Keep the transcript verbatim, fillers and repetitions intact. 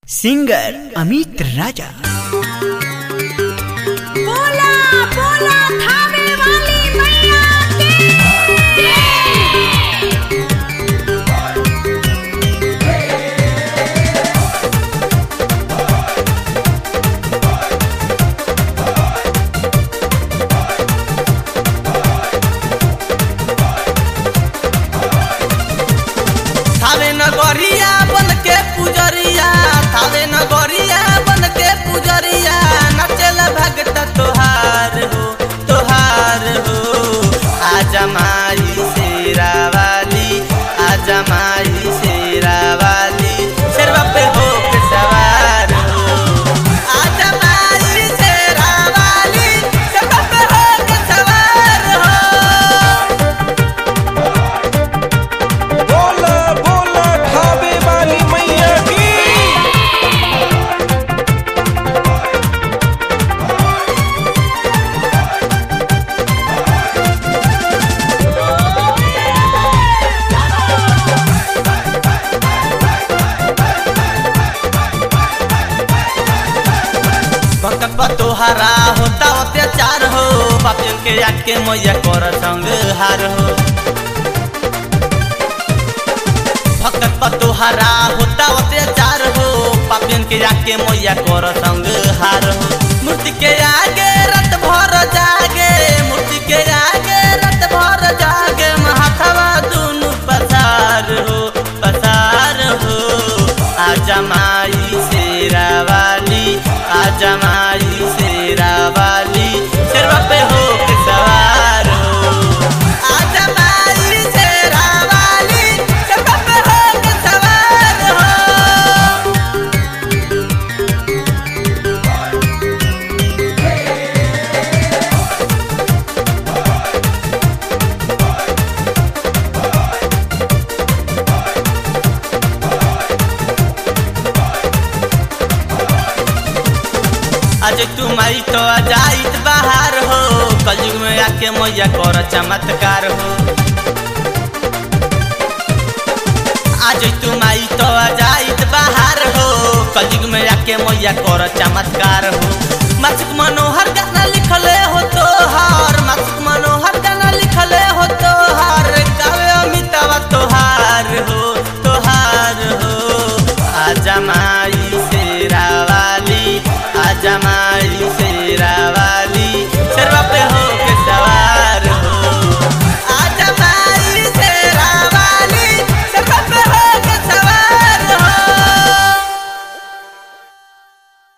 Singer Amit राजा। बोला बोला थावे वाली मैया की थावे नगरिया बन के पुजरिया, थावे नगरिया बन के पुजरिया, नचल भगत तोहार हो तोहार हो। आजा माई शेरा वाली, आजा माई शेरा वाली, शेरवा पे हो के सवार हो। आजा माई शेरा वाली, शेरवा पे हो के सवार हो। बोला बोला थावे वाली मैया की। भक्त पर तोहरा होता अत्याचार हो, पापियन के आके मैया कर संग हार हो। भक्त पर तोहरा होता अत्याचार हो, पापियन के आके मैया कर संग हार हो। मूर्ति के आगे रत भर जागे, मूर्ति के आगे रत भर जागे, महाथवा दुनु पसार हो पसार हो। आजा माई शेरा वाली, आजा माई शेरा वाली, शेरवा पे हो के सवार हो। आजा माई शेरा वाली, शेरवा पे हो के सवार हो। आज तू माई तो अजाइत बाहर हो, कलयुग में आके मैया कर चमत्कार हो। आज तू माई तो अजाइत बाहर हो, कलयुग में आके मैया कर चमत्कार हो। मासिक मनोहर गाना लिखले हो तोहार, मासिक मनोहर गाना लिखले हो तोहार, गावे अमितावा तोहार हो तोहार हो। आजा माई